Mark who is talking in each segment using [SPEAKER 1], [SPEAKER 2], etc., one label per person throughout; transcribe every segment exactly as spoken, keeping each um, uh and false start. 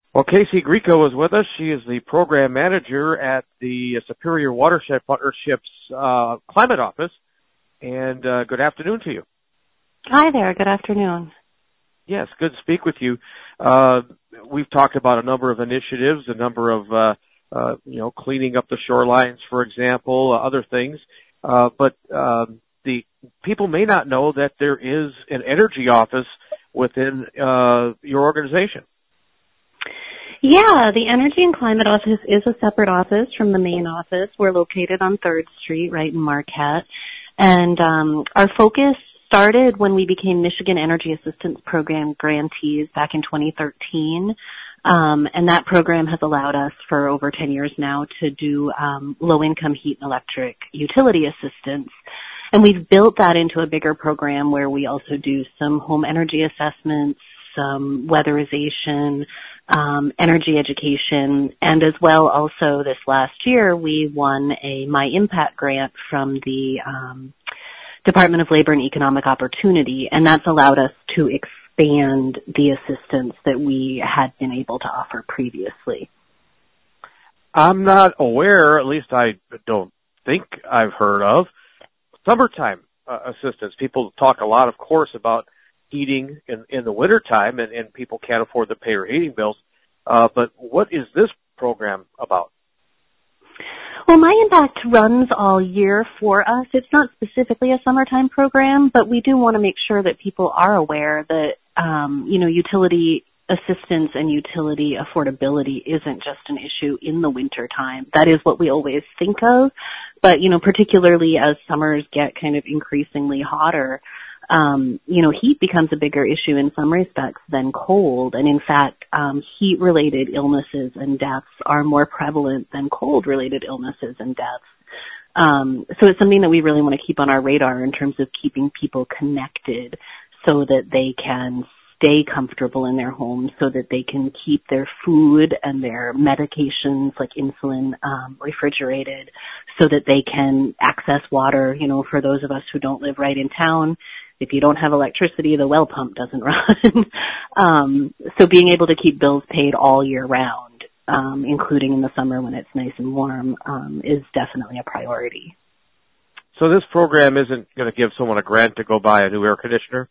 [SPEAKER 1] Well, Casey Grieco is with us. She is the program manager at the Superior Watershed Partnerships uh, Climate Office. And uh, good afternoon to you.
[SPEAKER 2] Hi there. Good afternoon.
[SPEAKER 1] Yes, good to speak with you. Uh, we've talked about a number of initiatives, a number of, uh, uh, you know, cleaning up the shorelines, for example, uh, other things. Uh, but um, the people may not know that there is an energy office within uh, your organization.
[SPEAKER 2] Yeah, the Energy and Climate Office is a separate office from the main office. We're located on third Street, right in Marquette. And um, our focus started when we became Michigan Energy Assistance Program grantees back in twenty thirteen. Um, and that program has allowed us for over ten years now to do um, low-income heat and electric utility assistance. And we've built that into a bigger program where we also do some home energy assessments, some weatherization, um, energy education, and as well also this last year we won a My Impact grant from the um, Department of Labor and Economic Opportunity, and that's allowed us to expand the assistance that we had been able to offer previously.
[SPEAKER 1] I'm not aware, at least I don't think I've heard of, summertime uh, assistance. People talk a lot, of course, about heating in, in the wintertime, and, and people can't afford to pay their heating bills. Uh, but what is this program about?
[SPEAKER 2] Well, My Impact runs all year for us. It's not specifically a summertime program, but we do want to make sure that people are aware that, um, you know, utility assistance and utility affordability isn't just an issue in the wintertime. That is what we always think of. But, you know, particularly as summers get kind of increasingly hotter, Um, you know, heat becomes a bigger issue in some respects than cold. And in fact, um, heat-related illnesses and deaths are more prevalent than cold-related illnesses and deaths. Um, so it's something that we really want to keep on our radar in terms of keeping people connected so that they can stay comfortable in their homes, so that they can keep their food and their medications like insulin um, refrigerated, so that they can access water, you know, for those of us who don't live right in town. If you don't have electricity, the well pump doesn't run. um, so being able to keep bills paid all year round, um, including in the summer when it's nice and warm, um, is definitely a priority.
[SPEAKER 1] So this program isn't going to give someone a grant to go buy a new air conditioner?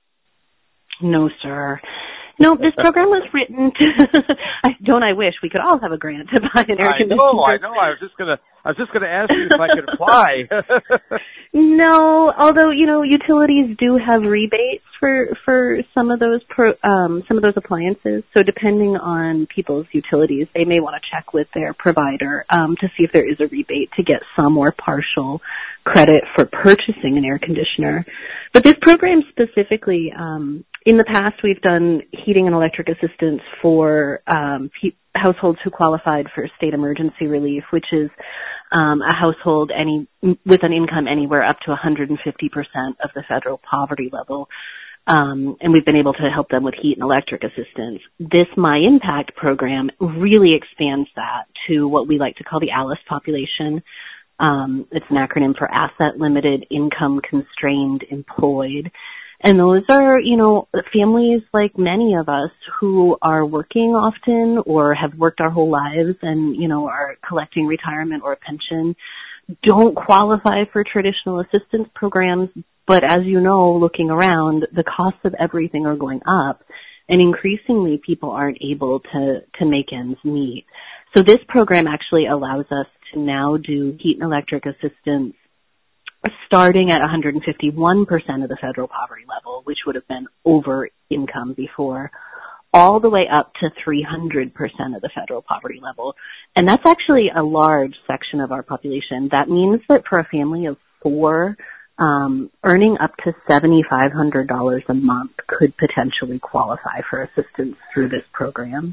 [SPEAKER 2] No, sir. No, this program was written to, I, don't I wish we could all have a grant to buy an air conditioner.
[SPEAKER 1] I know, I know. I was just gonna, I was just gonna ask you if I could apply.
[SPEAKER 2] No, although, you know, utilities do have rebates for, for some of those pro, um, some of those appliances. So depending on people's utilities, they may want to check with their provider, um, to see if there is a rebate to get some or partial credit for purchasing an air conditioner. But this program specifically, um, in the past, we've done heating and electric assistance for um, pe- households who qualified for state emergency relief, which is um, a household any with an income anywhere up to one hundred fifty percent of the federal poverty level. Um, and we've been able to help them with heat and electric assistance. This My Impact program really expands that to what we like to call the ALICE population. Um, it's an acronym for Asset Limited, Income Constrained, Employed. And those are, you know, families like many of us who are working often or have worked our whole lives and, you know, are collecting retirement or a pension, don't qualify for traditional assistance programs. But as you know, looking around, the costs of everything are going up, and increasingly people aren't able to, to make ends meet. So this program actually allows us to now do heat and electric assistance starting at one hundred fifty-one percent of the federal poverty level, which would have been over income before, all the way up to three hundred percent of the federal poverty level. And that's actually a large section of our population. That means that for a family of four, um, earning up to seven thousand five hundred dollars a month could potentially qualify for assistance through this program.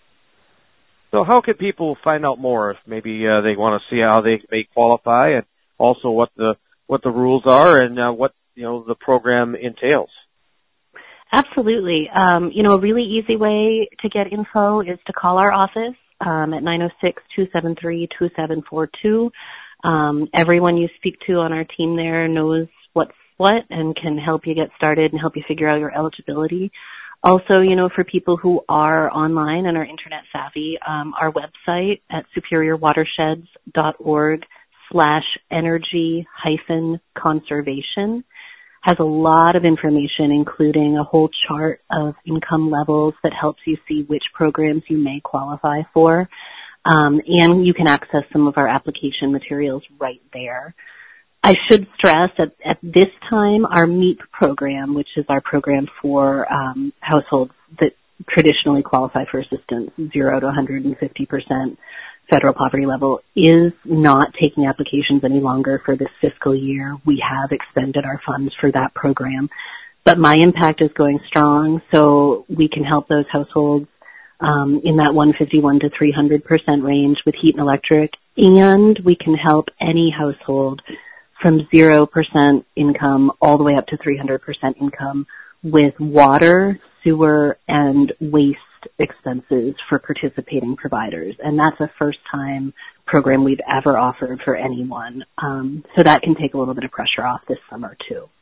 [SPEAKER 1] So how can people find out more if maybe uh, they want to see how they may qualify, and also what the what the rules are and uh, what, you know, the program entails?
[SPEAKER 2] Absolutely. Um, you know, a really easy way to get info is to call our office um, at nine oh six, two seven three, two seven four two. Um, everyone you speak to on our team there knows what's what and can help you get started and help you figure out your eligibility. Also, you know, for people who are online and are internet savvy, um, our website at superiorwatersheds.org slash energy hyphen conservation has a lot of information, including a whole chart of income levels that helps you see which programs you may qualify for. Um, and you can access some of our application materials right there. I should stress that at this time, our MEEP program, which is our program for um, households that traditionally qualify for assistance, zero to one hundred fifty percent federal poverty level, is not taking applications any longer for this fiscal year. We have expended our funds for that program. But My Impact is going strong, so we can help those households um, in that one hundred fifty-one to three hundred percent range with heat and electric, and we can help any household from zero percent income all the way up to three hundred percent income with water, sewer, and waste expenses for participating providers. And that's a first-time program we've ever offered for anyone. Um, so that can take a little bit of pressure off this summer, too.